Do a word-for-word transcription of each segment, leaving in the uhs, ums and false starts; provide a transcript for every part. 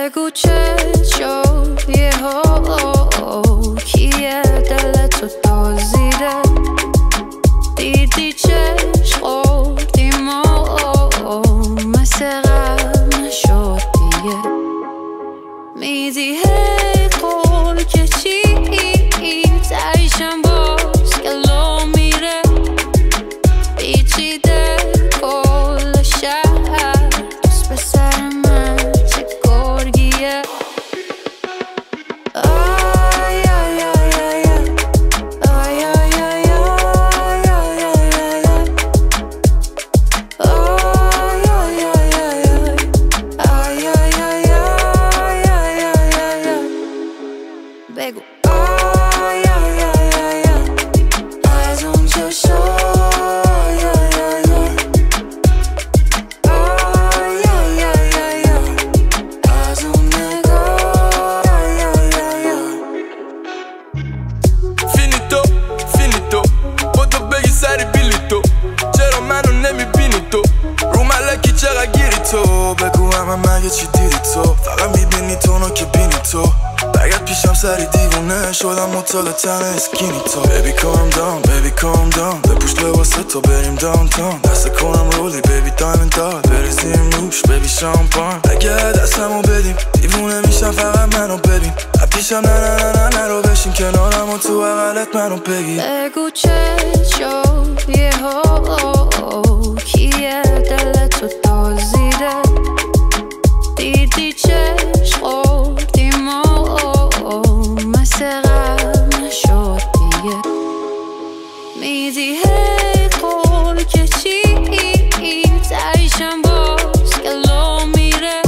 بگو چه شد یهو کیه دلتو دزدیده دیدی چشم خوردیم و مثل قبل نشد دیگه میدی هی قول که چی تایشم باز گلو میره پیچیده کل شهر دوست به سر من چه گرگیه آی آی آی آی آی آی آی بگو بگو همه مگه چی دیدی تو فقط میبینی تو نو که بینی تو برگرد پیشم سری دیوونه شدم مطال تن اسکینی تو Baby calm down, baby calm down بپوش لباس تو بریم داون تاون دست کنم رولی baby diamond داد بریزیم روش baby شامپان اگه دستمو بدیم دیوونه میشم فقط منو ببین پیشم نه نه نه نه نه رو بشین کنارم و تو بغلت منو بگی بگو چه شد یهو کیه دلتو دزدیده دیدی چشم خوردیم و مثل قبل نشد دیگه میدی هی قول که چی تایشم باز گلو میره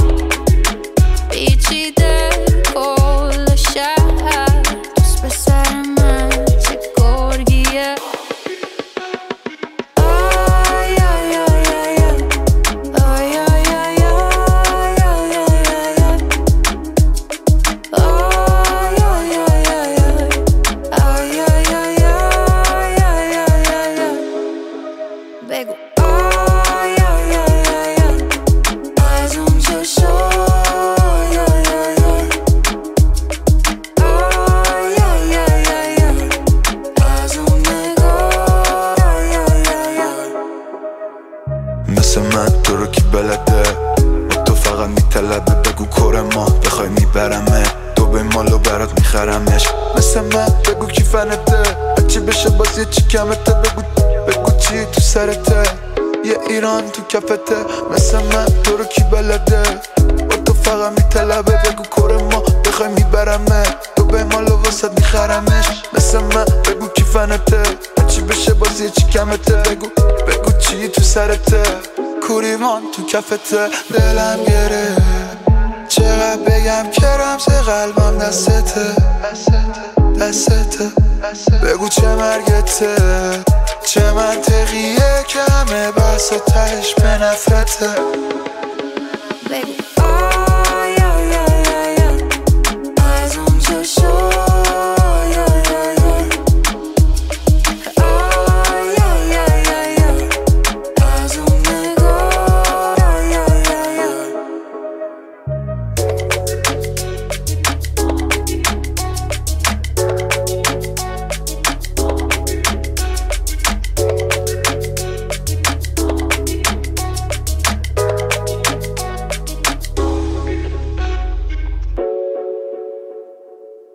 پیچیده کل شهر دوست به سر من چه گرگیه بگو از اون چشم از اون نگاه مثل من تو رو کی بلده با تو فقط میطلبه بگو کره ما بخوای میبرمه تو به مالو برات میخرمش مثل من بگو کی فنته بچی بشه باز یه چی کمته بگو بگو چی تو سرته یه ایران تو کفته مثل من تو رو کی بلده با تو فقط میطلبه بگو کره ما بخوای میبرمه تو به مالو واسد میخرمش مثل من بگو کی فنته بچی بشه باز یه چی کمته بگو بگو چی تو سرته کوریمان تو کفته دلم گره چقدر بگم که رمز قلبم دستته دستته بگو چه مرگته چه منطقیه که همه بس و تهش به نفرته